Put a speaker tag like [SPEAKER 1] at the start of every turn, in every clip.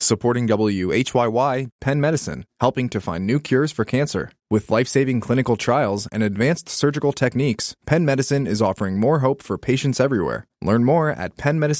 [SPEAKER 1] Supporting WHYY, Penn Medicine, helping to find new cures for cancer. With life-saving clinical trials and advanced surgical techniques, Penn Medicine is offering more hope for patients everywhere. Learn more at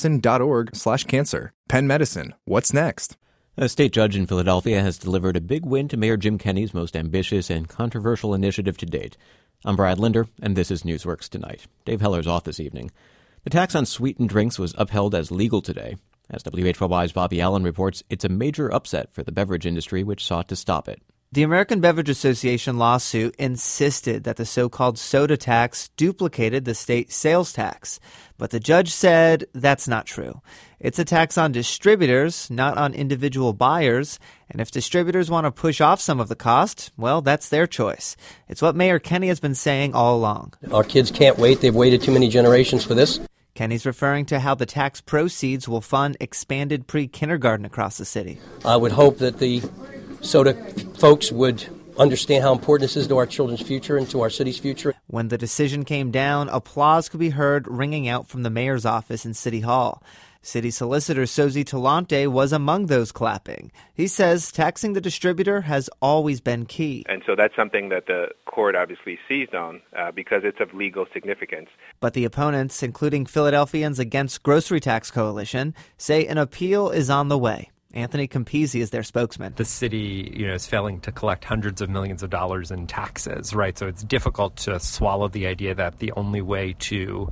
[SPEAKER 1] pennmedicine.org/cancer. Penn Medicine, what's next?
[SPEAKER 2] A state judge in Philadelphia has delivered a big win to Mayor Jim Kenney's most ambitious and controversial initiative to date. I'm Brad Linder, and this is Newsworks Tonight. Dave Heller's off this evening. The tax on sweetened drinks was upheld as legal today. As WHYY's Bobby Allen reports, it's a major upset for the beverage industry, which sought to stop it.
[SPEAKER 3] The American Beverage Association lawsuit insisted that the so-called soda tax duplicated the state sales tax. But the judge said that's not true. It's a tax on distributors, not on individual buyers. And if distributors want to push off some of the cost, well, that's their choice. It's what Mayor Kenney has been saying all along.
[SPEAKER 4] Our kids can't wait. They've waited too many generations for this.
[SPEAKER 3] Kenney's referring to how the tax proceeds will fund expanded pre-kindergarten across the city.
[SPEAKER 4] I would hope that the soda folks would understand how important this is to our children's future and to our city's future.
[SPEAKER 3] When the decision came down, applause could be heard ringing out from the mayor's office in City Hall. City Solicitor Sozi Talante was among those clapping. He says taxing the distributor has always been key.
[SPEAKER 5] And so that's something that the court obviously seized on because it's of legal significance.
[SPEAKER 3] But the opponents, including Philadelphians Against Grocery Tax Coalition, say an appeal is on the way. Anthony Campisi is their spokesman.
[SPEAKER 6] The city, is failing to collect hundreds of millions of dollars in taxes, right? So it's difficult to swallow the idea that the only way to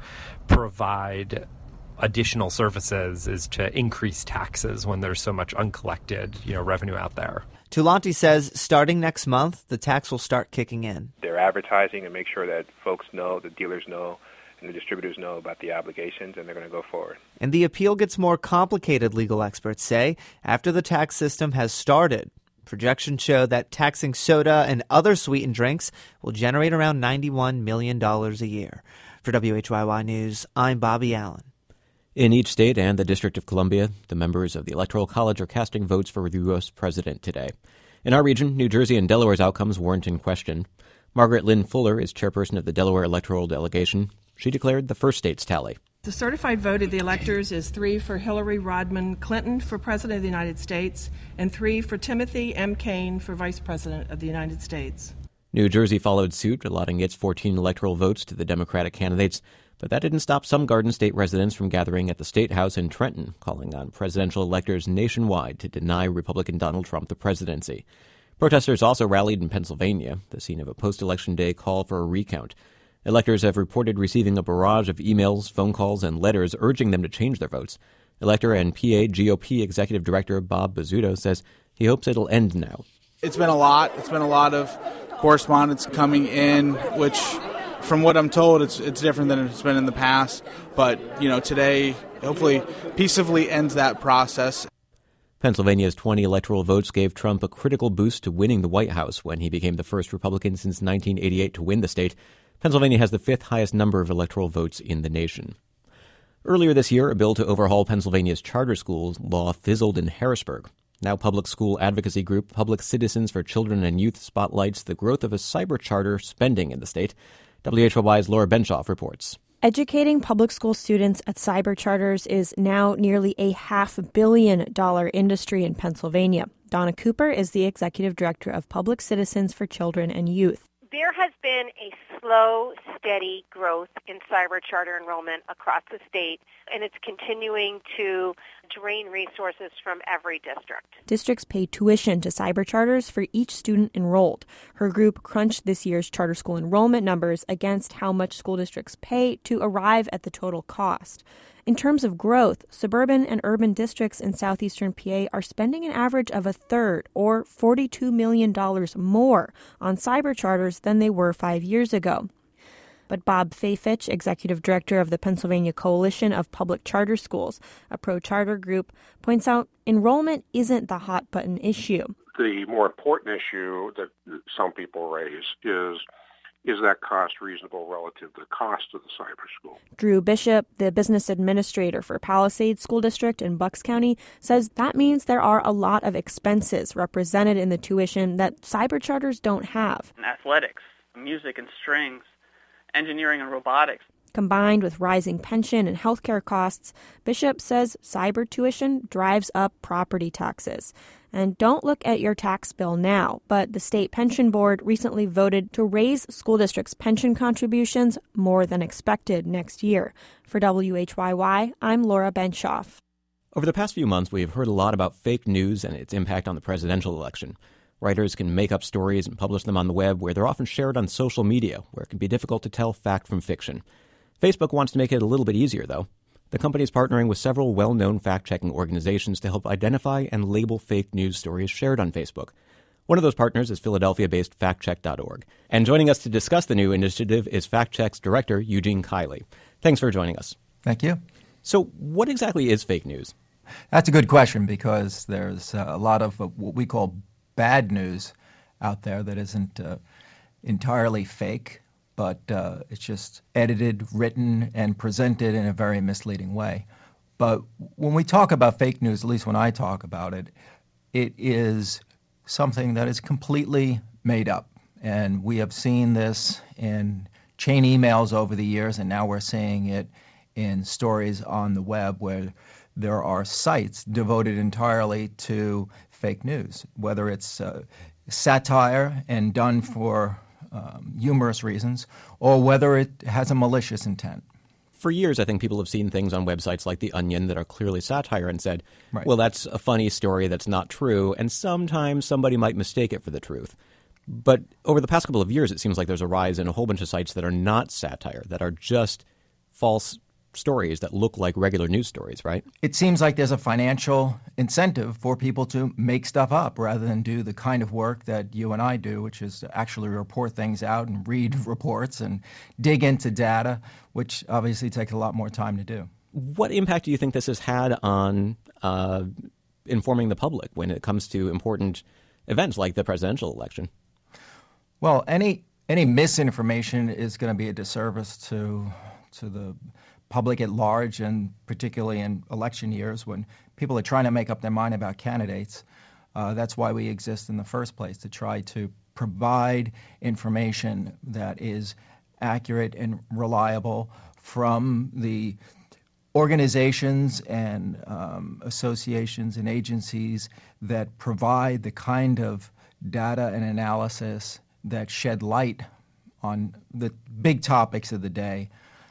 [SPEAKER 6] provide additional services is to increase taxes when there's so much uncollected, revenue out there.
[SPEAKER 3] Talante says starting next month, the tax will start kicking in.
[SPEAKER 5] They're advertising and make sure that folks know, the dealers know, and the distributors know about the obligations, and they're going to go forward.
[SPEAKER 3] And the appeal gets more complicated, legal experts say, after the tax system has started. Projections show that taxing soda and other sweetened drinks will generate around $91 million a year. For WHYY News, I'm Bobby Allen.
[SPEAKER 2] In each state and the District of Columbia, the members of the Electoral College are casting votes for the U.S. president today. In our region, New Jersey and Delaware's outcomes weren't in question. Margaret Lynn Fuller is chairperson of the Delaware Electoral Delegation. She declared the first state's tally.
[SPEAKER 7] The certified vote of the electors is 3 for Hillary Rodham Clinton for President of the United States and 3 for Timothy M. Kaine for Vice President of the United States.
[SPEAKER 2] New Jersey followed suit, allotting its 14 electoral votes to the Democratic candidates. But that didn't stop some Garden State residents from gathering at the State House in Trenton, calling on presidential electors nationwide to deny Republican Donald Trump the presidency. Protesters also rallied in Pennsylvania, the scene of a post-election day call for a recount. Electors have reported receiving a barrage of emails, phone calls, and letters urging them to change their votes. Elector and PA GOP Executive Director Bob Bizzuto says he hopes it'll end now.
[SPEAKER 8] It's been a lot. It's been a lot of correspondence coming in, which, from what I'm told, it's different than it's been in the past. But, today, hopefully, peacefully ends that process.
[SPEAKER 2] Pennsylvania's 20 electoral votes gave Trump a critical boost to winning the White House when he became the first Republican since 1988 to win the state. Pennsylvania has the 5th highest number of electoral votes in the nation. Earlier this year, a bill to overhaul Pennsylvania's charter schools law fizzled in Harrisburg. Now public school advocacy group Public Citizens for Children and Youth spotlights the growth of a cyber charter spending in the state. WHYY's Laura Benshoff reports.
[SPEAKER 9] Educating public school students at cyber charters is now nearly a $500 million industry in Pennsylvania. Donna Cooper is the executive director of Public Citizens for Children and Youth.
[SPEAKER 10] There has been a slow, steady growth in cyber charter enrollment across the state, and it's continuing to drain resources from every district.
[SPEAKER 9] Districts pay tuition to cyber charters for each student enrolled. Her group crunched this year's charter school enrollment numbers against how much school districts pay to arrive at the total cost. In terms of growth, suburban and urban districts in southeastern PA are spending an average of a third, or $42 million more, on cyber charters than they were 5 years ago. But Bob Fafich, executive director of the Pennsylvania Coalition of Public Charter Schools, a pro-charter group, points out enrollment isn't the hot-button issue.
[SPEAKER 11] The more important issue that some people raise is that cost reasonable relative to the cost of the cyber school?
[SPEAKER 9] Drew Bishop, the business administrator for Palisades School District in Bucks County, says that means there are a lot of expenses represented in the tuition that cyber charters don't have.
[SPEAKER 12] Athletics, music and strings, engineering and robotics.
[SPEAKER 9] Combined with rising pension and healthcare costs, Bishop says cyber tuition drives up property taxes. And don't look at your tax bill now, but the State Pension Board recently voted to raise school districts' pension contributions more than expected next year. For WHYY, I'm Laura Benshoff.
[SPEAKER 2] Over the past few months, we've heard a lot about fake news and its impact on the presidential election. Writers can make up stories and publish them on the web, where they're often shared on social media, where it can be difficult to tell fact from fiction. Facebook wants to make it a little bit easier, though. The company is partnering with several well-known fact-checking organizations to help identify and label fake news stories shared on Facebook. One of those partners is Philadelphia-based factcheck.org. And joining us to discuss the new initiative is FactCheck's director, Eugene Kiley. Thanks for joining us.
[SPEAKER 12] Thank you.
[SPEAKER 2] So what exactly is fake news?
[SPEAKER 12] That's a good question, because there's a lot of what we call bad news out there that isn't entirely fake, but it's just edited, written, and presented in a very misleading way. But when we talk about fake news, at least when I talk about it, it is something that is completely made up. And we have seen this in chain emails over the years, and now we're seeing it in stories on the web where there are sites devoted entirely to fake news, whether it's satire and done for humorous reasons, or whether it has a malicious intent.
[SPEAKER 2] For years, I think people have seen things on websites like The Onion that are clearly satire and said,
[SPEAKER 12] right,
[SPEAKER 2] well, that's a funny story that's not true, and sometimes somebody might mistake it for the truth. But over the past couple of years, it seems like there's a rise in a whole bunch of sites that are not satire, that are just false stories that look like regular news stories, right?
[SPEAKER 12] It seems like there's a financial incentive for people to make stuff up rather than do the kind of work that you and I do, which is to actually report things out and read reports and dig into data, which obviously takes a lot more time to do.
[SPEAKER 2] What impact do you think this has had on informing the public when it comes to important events like the presidential election?
[SPEAKER 12] Well, any misinformation is going to be a disservice to the public at large, and particularly in election years when people are trying to make up their mind about candidates. That's why we exist in the first place, to try to provide information that is accurate and reliable from the organizations and associations and agencies that provide the kind of data and analysis that shed light on the big topics of the day.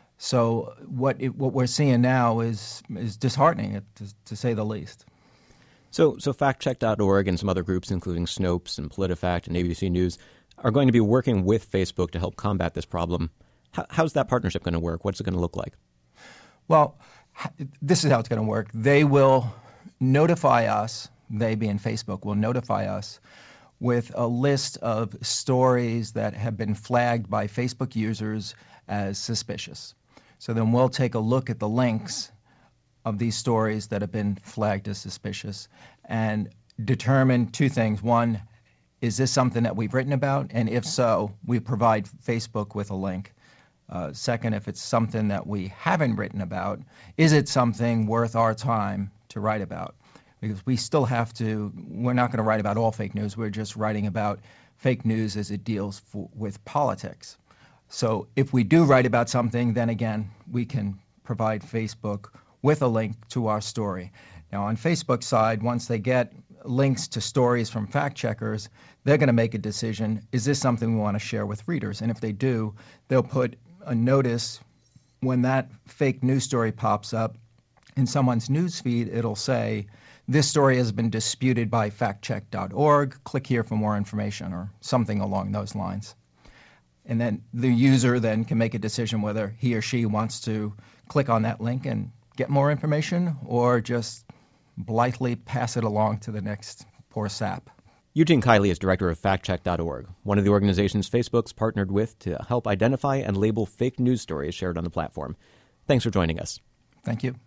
[SPEAKER 12] So what we're seeing now is disheartening, to say the least.
[SPEAKER 2] So factcheck.org and some other groups, including Snopes and PolitiFact and ABC News, are going to be working with Facebook to help combat this problem. How's that partnership going to work? What's it going to look like?
[SPEAKER 12] Well, this is how it's going to work. They will notify us, they being Facebook, will notify us with a list of stories that have been flagged by Facebook users as suspicious. So then we'll take a look at the links of these stories that have been flagged as suspicious and determine two things. One, is this something that we've written about? And if so, we provide Facebook with a link. Second, if it's something that we haven't written about, is it something worth our time to write about? Because we still have to, we're not going to write about all fake news. We're just writing about fake news as it deals with politics. So if we do write about something, then again, we can provide Facebook with a link to our story. Now, on Facebook's side, once they get links to stories from fact checkers, they're going to make a decision, is this something we want to share with readers? And if they do, they'll put a notice when that fake news story pops up in someone's news feed. It'll say, this story has been disputed by factcheck.org. Click here for more information, or something along those lines. And then the user then can make a decision whether he or she wants to click on that link and get more information, or just blithely pass it along to the next poor sap.
[SPEAKER 2] Eugene Kiley is director of factcheck.org, one of the organizations Facebook's partnered with to help identify and label fake news stories shared on the platform. Thanks for joining us.
[SPEAKER 12] Thank you.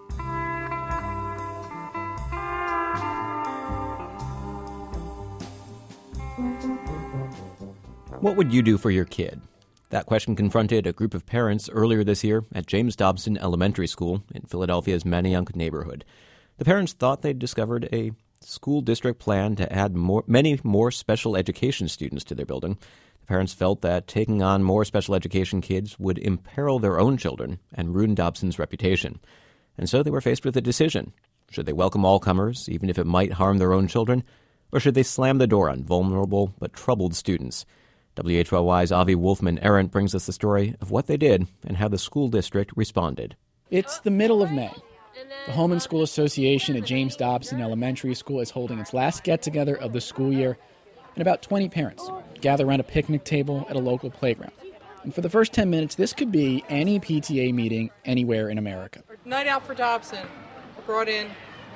[SPEAKER 2] What would you do for your kid? That question confronted a group of parents earlier this year at James Dobson Elementary School in Philadelphia's Manayunk neighborhood. The parents thought they'd discovered a school district plan to add many more special education students to their building. Parents felt that taking on more special education kids would imperil their own children and ruin Dobson's reputation. And so they were faced with a decision. Should they welcome all comers, even if it might harm their own children? Or should they slam the door on vulnerable but troubled students? WHYY's Avi Wolfman-Arendt brings us the story of what they did and how the school district responded.
[SPEAKER 13] It's the middle of May. The Home and School Association at James Dobson Elementary School is holding its last get-together of the school year, and about 20 parents gather around a picnic table at a local playground. And for the first 10 minutes, this could be any PTA meeting anywhere in America.
[SPEAKER 14] Night out for Dobson brought in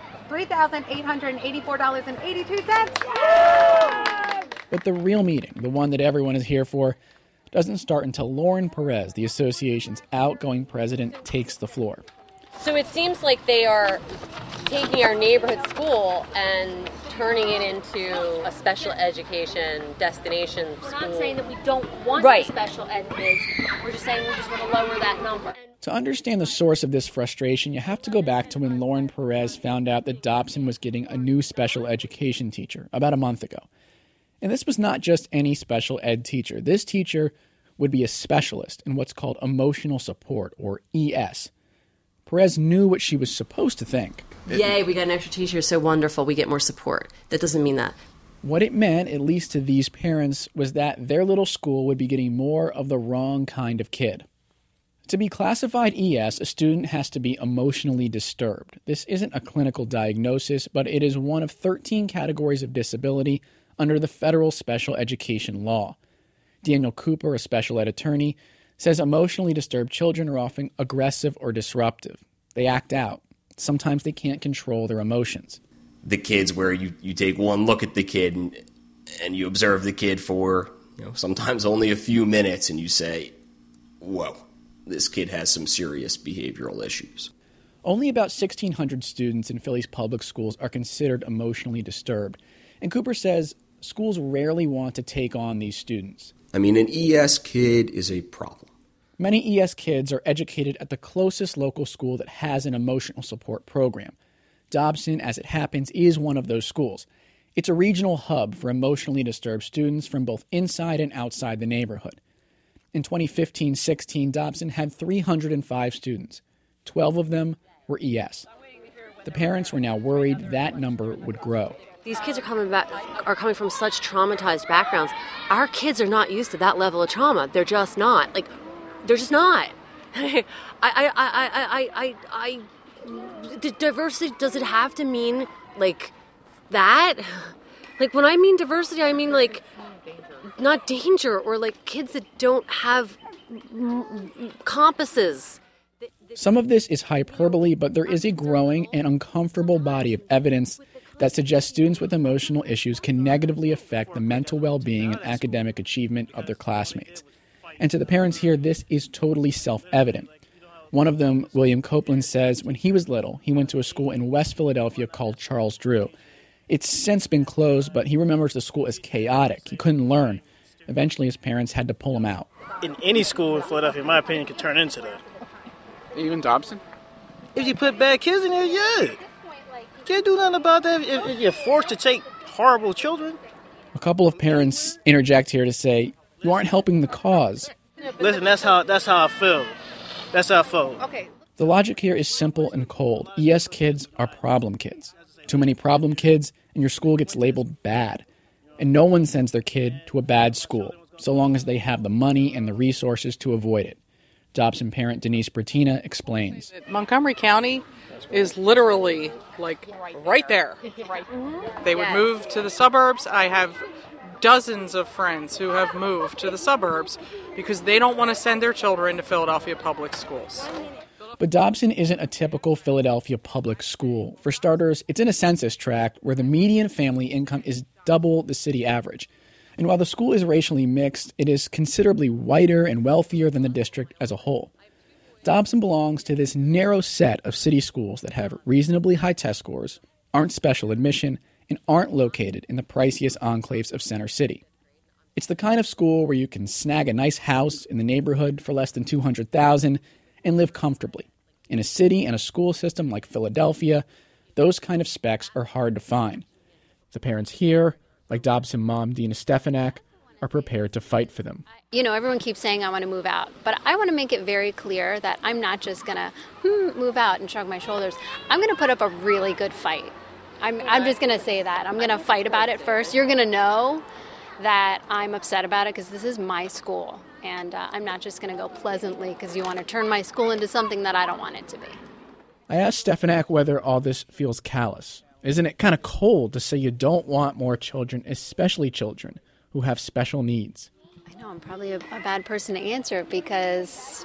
[SPEAKER 15] $3,884.82.
[SPEAKER 13] But the real meeting, the one that everyone is here for, doesn't start until Lauren Perez, the association's outgoing president, takes the floor.
[SPEAKER 15] So it seems like they are taking our neighborhood school and turning it into a special education destination school.
[SPEAKER 16] We're not saying that we don't want
[SPEAKER 15] Right.
[SPEAKER 16] special ed kids. We're just saying we just want to lower that number.
[SPEAKER 13] To understand the source of this frustration, you have to go back to when Lauren Perez found out that Dobson was getting a new special education teacher about a month ago. And this was not just any special ed teacher. This teacher would be a specialist in what's called emotional support, or ES. Perez knew what she was supposed to think.
[SPEAKER 17] Yay, we got an extra teacher, so wonderful, we get more support. That doesn't mean that.
[SPEAKER 13] What it meant, at least to these parents, was that their little school would be getting more of the wrong kind of kid. To be classified ES, a student has to be emotionally disturbed. This isn't a clinical diagnosis, but it is one of 13 categories of disability under the federal special education law. Daniel Cooper, a special ed attorney, says emotionally disturbed children are often aggressive or disruptive. They act out. Sometimes they can't control their emotions.
[SPEAKER 18] The kids where you take one look at the kid and you observe the kid for sometimes only a few minutes and you say, whoa, this kid has some serious behavioral issues.
[SPEAKER 13] Only about 1,600 students in Philly's public schools are considered emotionally disturbed. And Cooper says schools rarely want to take on these students.
[SPEAKER 18] I mean, an ES kid is a problem.
[SPEAKER 13] Many ES kids are educated at the closest local school that has an emotional support program. Dobson, as it happens, is one of those schools. It's a regional hub for emotionally disturbed students from both inside and outside the neighborhood. In 2015-16, Dobson had 305 students. 12 of them were ES. The parents were now worried that number would grow.
[SPEAKER 17] These kids are coming from such traumatized backgrounds. Our kids are not used to that level of trauma. They're just not. They're just not. The diversity, does it have to mean that? When I mean diversity, I mean not danger, or kids that don't have compasses.
[SPEAKER 13] Some of this is hyperbole, but there is a growing and uncomfortable body of evidence that suggests students with emotional issues can negatively affect the mental well-being and academic achievement of their classmates. And to the parents here, this is totally self-evident. One of them, William Copeland, says when he was little, he went to a school in West Philadelphia called Charles Drew. It's since been closed, but he remembers the school as chaotic. He couldn't learn. Eventually, his parents had to pull him out.
[SPEAKER 19] In any school in Philadelphia, in my opinion, could turn into that.
[SPEAKER 8] Even Dobson?
[SPEAKER 19] If you put bad kids in there, yeah. Can't do nothing about that if you're forced to take horrible children.
[SPEAKER 13] A couple of parents interject here to say, you aren't helping the cause.
[SPEAKER 19] Listen, that's how I feel. That's how I feel.
[SPEAKER 14] Okay.
[SPEAKER 13] The logic here is simple and cold. ES kids are problem kids. Too many problem kids, and your school gets labeled bad. And no one sends their kid to a bad school, so long as they have the money and the resources to avoid it. Dobson parent Denise Bertina explains.
[SPEAKER 14] Montgomery County is literally right there. They would move to the suburbs. I have dozens of friends who have moved to the suburbs because they don't want to send their children to Philadelphia public schools.
[SPEAKER 13] But Dobson isn't a typical Philadelphia public school. For starters, it's in a census tract where the median family income is double the city average. And while the school is racially mixed, it is considerably whiter and wealthier than the district as a whole. Dobson belongs to this narrow set of city schools that have reasonably high test scores, aren't special admission, and aren't located in the priciest enclaves of Center City. It's the kind of school where you can snag a nice house in the neighborhood for less than $200,000 and live comfortably. In a city and a school system like Philadelphia, those kind of specs are hard to find. The parents here, like Dobson mom Dina Stefanak, are prepared to fight for them.
[SPEAKER 20] You know, everyone keeps saying I want to move out, but I want to make it very clear that I'm not just going to move out and shrug my shoulders. I'm going to put up a really good fight. I'm just going to say that. I'm going to fight about it first. You're going to know that I'm upset about it because this is my school. And I'm not just going to go pleasantly because you want to turn my school into something that I don't want it to be.
[SPEAKER 13] I asked Stefanak whether all this feels callous. Isn't it kind of cold to say you don't want more children, especially children who have special needs?
[SPEAKER 20] I know I'm probably a bad person to answer because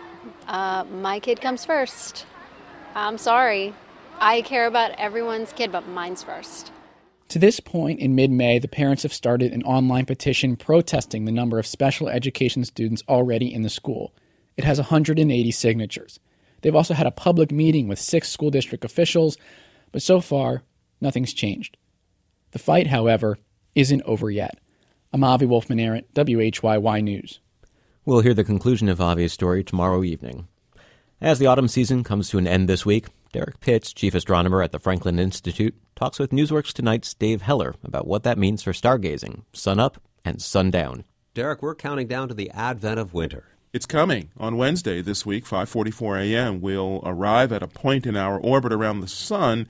[SPEAKER 20] my kid comes first. I'm sorry. I care about everyone's kid, but mine's first.
[SPEAKER 13] To this point, in mid-May, the parents have started an online petition protesting the number of special education students already in the school. It has 180 signatures. They've also had a public meeting with 6 school district officials, but so far, nothing's changed. The fight, however, isn't over yet. I'm Avi Wolfman-Arent, WHYY News.
[SPEAKER 2] We'll hear the conclusion of Avi's story tomorrow evening. As the autumn season comes to an end this week, Derek Pitts, chief astronomer at the Franklin Institute, talks with Newsworks Tonight's Dave Heller about what that means for stargazing, sunup and sundown.
[SPEAKER 21] Derek, we're counting down to the advent of winter.
[SPEAKER 22] It's coming. On Wednesday this week, 5:44 a.m., we'll arrive at a point in our orbit around the sun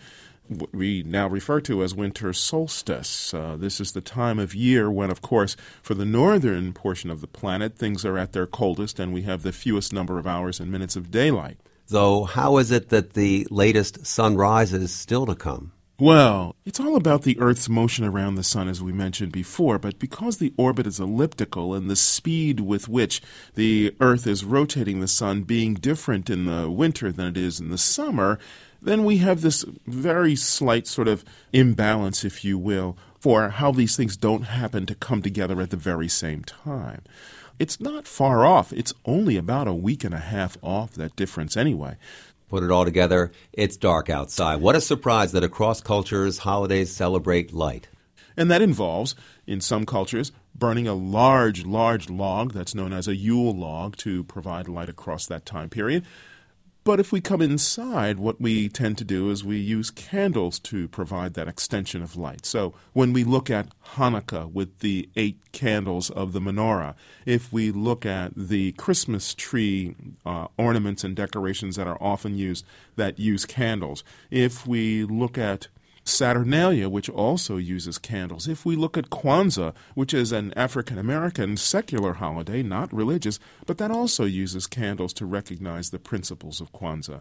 [SPEAKER 22] we now refer to as winter solstice. This is the time of year when, of course, for the northern portion of the planet, things are at their coldest and we have the fewest number of hours and minutes of daylight.
[SPEAKER 21] So how is it that the latest sunrise is still to come?
[SPEAKER 22] Well, it's all about the Earth's motion around the sun, as we mentioned before, but because the orbit is elliptical and the speed with which the Earth is rotating the sun being different in the winter than it is in the summer, then we have this very slight sort of imbalance, if you will, for how these things don't happen to come together at the very same time. It's not far off. It's only about a week and a half off that difference anyway.
[SPEAKER 21] Put it all together, it's dark outside. What a surprise that across cultures, holidays celebrate light.
[SPEAKER 22] And that involves, in some cultures, burning a large log that's known as a Yule log to provide light across that time period. But if we come inside, what we tend to do is we use candles to provide that extension of light. So when we look at Hanukkah with the 8 candles of the menorah, if we look at the Christmas tree ornaments and decorations that are often used that use candles, if we look at Saturnalia, which also uses candles. If we look at Kwanzaa, which is an African-American secular holiday, not religious, but that also uses candles to recognize the principles of Kwanzaa.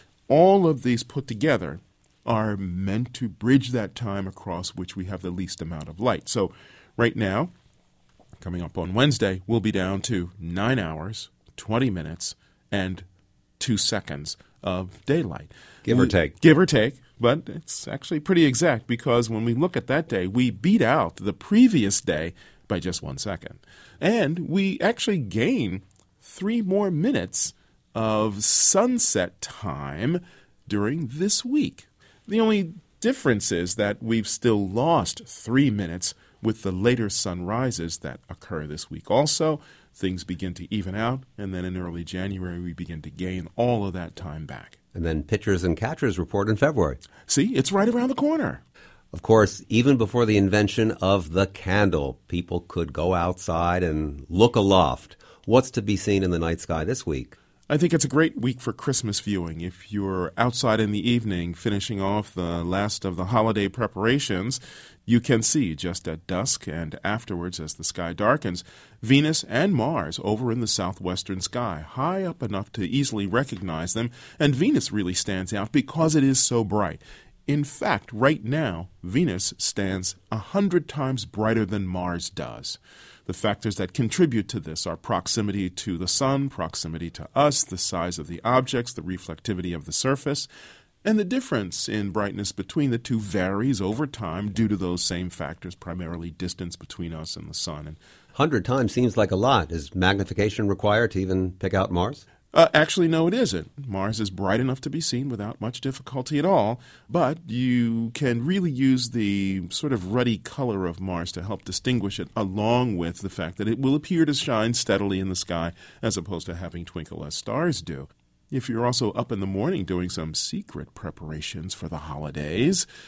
[SPEAKER 22] All of these put together are meant to bridge that time across which we have the least amount of light. So right now, coming up on Wednesday, we'll be down to 9 hours, 20 minutes, and 2 seconds of daylight.
[SPEAKER 21] Give or take.
[SPEAKER 22] Give or take. But it's actually pretty exact because when we look at that day, we beat out the previous day by just 1 second. And we actually gain 3 more minutes of sunset time during this week. The only difference is that we've still lost 3 minutes with the later sunrises that occur this week. Also, things begin to even out, and then in early January, we begin to gain all of that time back.
[SPEAKER 21] And then pitchers and catchers report in February.
[SPEAKER 22] See, it's right around the corner.
[SPEAKER 21] Of course, even before the invention of the candle, people could go outside and look aloft. What's to be seen in the night sky this week?
[SPEAKER 22] I think it's a great week for Christmas viewing. If you're outside in the evening finishing off the last of the holiday preparations, you can see just at dusk and afterwards as the sky darkens, Venus and Mars over in the southwestern sky, high up enough to easily recognize them, and Venus really stands out because it is so bright. In fact, right now, Venus stands 100 times brighter than Mars does. The factors that contribute to this are proximity to the sun, proximity to us, the size of the objects, the reflectivity of the surface, and the difference in brightness between the two varies over time due to those same factors, primarily distance between us and the sun.
[SPEAKER 21] 100 times seems like a lot. Is magnification required to even pick out Mars?
[SPEAKER 22] Actually, no, it isn't. Mars is bright enough to be seen without much difficulty at all, but you can really use the sort of ruddy color of Mars to help distinguish it, along with the fact that it will appear to shine steadily in the sky as opposed to having twinkle as stars do. If you're also up in the morning doing some secret preparations for the holidays,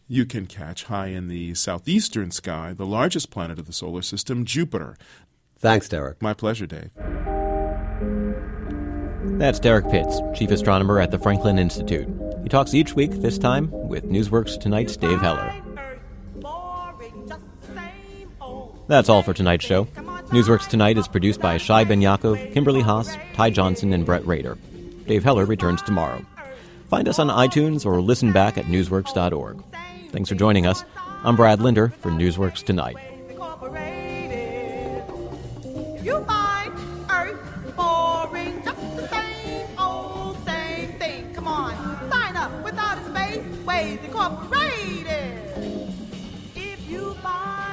[SPEAKER 22] You can catch high in the southeastern sky the largest planet of the solar system, Jupiter.
[SPEAKER 21] Thanks, Derek.
[SPEAKER 22] My pleasure, Dave.
[SPEAKER 2] That's Derek Pitts, chief astronomer at the Franklin Institute. He talks each week, this time with Newsworks Tonight's Dave Heller. That's all for tonight's show. Newsworks Tonight is produced by Shai Ben Yaakov, Kimberly Haas, Ty Johnson, and Brett Rader. Dave Heller returns tomorrow. Find us on iTunes or listen back at newsworks.org. Thanks for joining us. I'm Brad Linder for Newsworks Tonight.
[SPEAKER 1] You find Earth boring, just the same old same thing. Come on, sign up with Outer Space Ways Incorporated. If you find